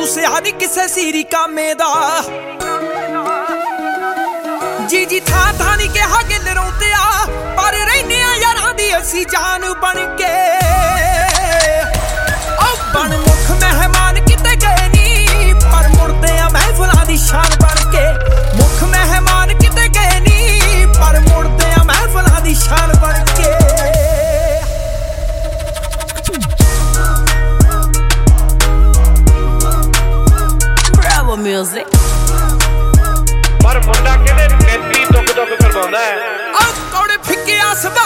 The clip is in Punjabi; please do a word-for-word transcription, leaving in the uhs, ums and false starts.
ਦੂਸਿਆ ਨੀ ਕਿਸੇ ਸੀਰੀ ਕਾਮੇ ਦਾ ਜੀ ਜੀ ਥਾਂ ਥਾਂ ਨੀ ਕਿਹਾ ਗਿੱਲ ਰੋਂਦੇ ਆ ਪਰ ਰਹਿੰਦੇ ਆ ਯਾਰਾਂ ਦੀ ਅਸੀਂ ਜਾਨ ਬਣ ਕੇ ਉਹ ਬਣ ਮੁੱਖ ਮਹਿਮਾਨ ਕਿਤੇ ਗਏ ਨੀ ਪਰ ਮੁੜਦੇ ਆ ਮਹਿਫਲਾਂ ਦੀ ਸ਼ਾਨ ਬਣ ਕੇ ਮੁੱਖ ਮਹਿਮਾਨ ਕਿਤੇ ਗਏ ਨੀ ਪਰ ਮੁੜਦੇ ਆ ਮਹਿਫਲਾਂ ਦੀ ਸ਼ਾਨ ਬਣ ਕੇ Bravo music ਪਰ ਮੁੰਡਾ ਕਹਿੰਦੇ ਨੇਤੀ ਦੁੱਖ ਦੁੱਖ ਕਰਵਾਉਂਦਾ ਹੈ ਆ ਕੋੜੇ ਫਿੱਕਿਆ